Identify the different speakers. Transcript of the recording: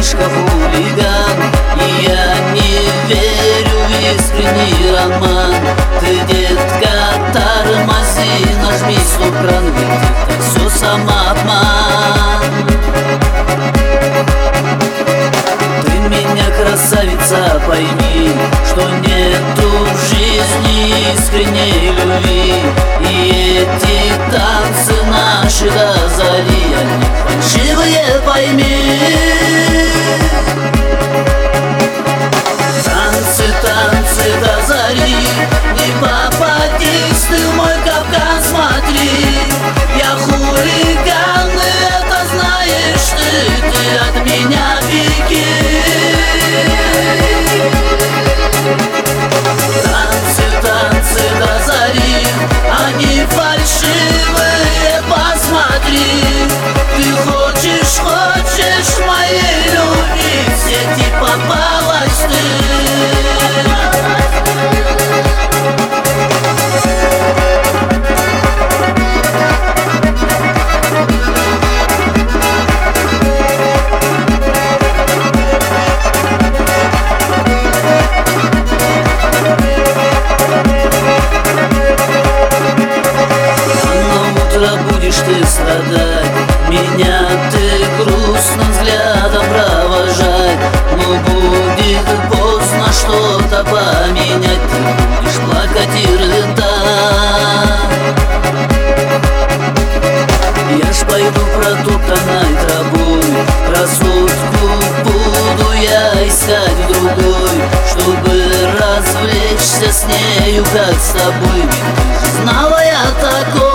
Speaker 1: парнишка хулиган, и я не верю в искренний роман. Ты, детка, тормози, нажми стоп-кран, ведь это все самообман. Ты меня, красавица, пойми, что нету в жизни искренней любви. И эти танцы наши до зари, они фальшивые, пойми. Танцы, танцы до зари, не попадись ты в мой капкан, смотри. Я хулиган, и это знаешь ты от меня беги. Танцы, танцы до зари, они фальшивые, посмотри. Ты хочешь моей любви, в сети попалась ты. Будешь ты страдать, меня ты грустно взглядом провожать. Но будет поздно что-то поменять, ты будешь плакать и рыдать. Я ж пойду протоптанной тропой, красотку буду я искать в другой, чтобы развлечься с нею, как с тобой. Ведь ты ж знала, я такой.